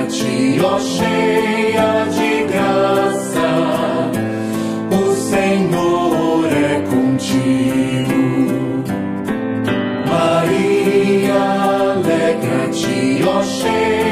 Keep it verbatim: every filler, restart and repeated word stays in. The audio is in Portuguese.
Alegra-te, ó cheia de graça, o Senhor é contigo. Maria, alegra-te, ó cheia